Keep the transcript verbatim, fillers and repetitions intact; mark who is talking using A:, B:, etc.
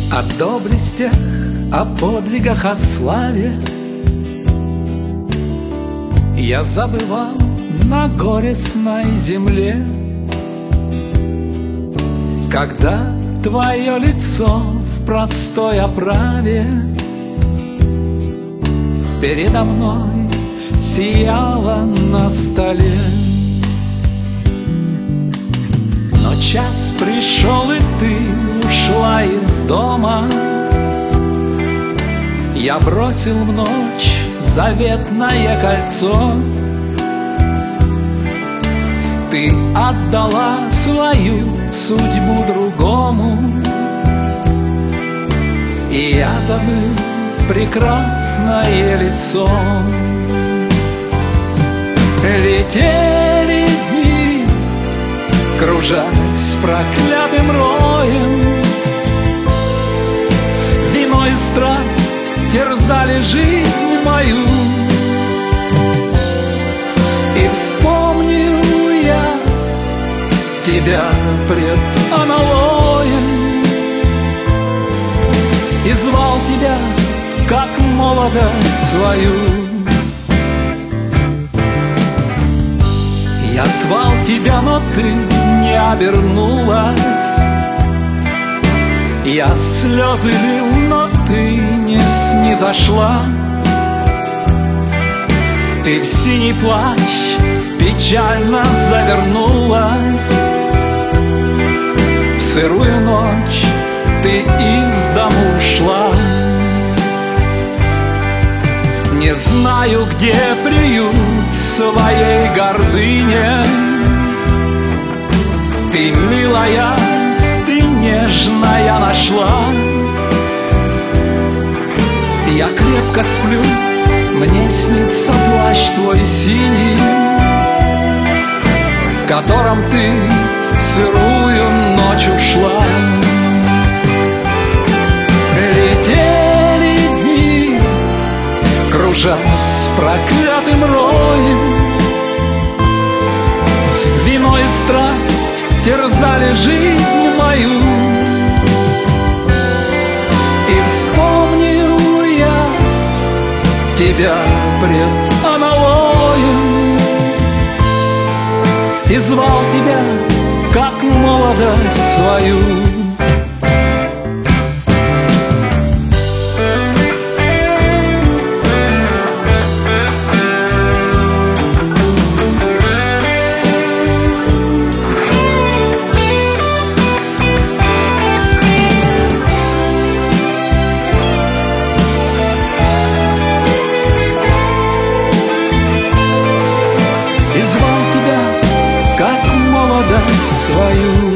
A: О доблестях, о подвигах, о славе я забывал на горестной земле, когда твое лицо в простой оправе передо мной сияло на столе. Но час пришел, и ты ушла из дома. Я бросил в ночь заветное кольцо. Ты отдала свою судьбу другому, и я забыл прекрасное лицо. Летели дни, кружась с проклятым роем, вино и страсть терзали жизнь мою. И вспомнил я тебя пред аналоем, и звал тебя, как молодость свою. Я звал тебя, но ты не обернулась. Я слезы лил, но ты не снизошла. Ты в синий плащ печально завернулась. В сырую ночь ты из дому ушла. Не знаю, где приют своей гордыне. Ты, милая, ты нежная нашла. Я крепко сплю, мне снится плащ твой синий, в котором ты в сырую ночь ушла. Летели дни, кружась с проклятым роем, вино и страсть терзали жизнь мою. И вспомнил я тебя пред аналоем, и звал тебя, как молодость свою. И звал тебя, как молодость свою.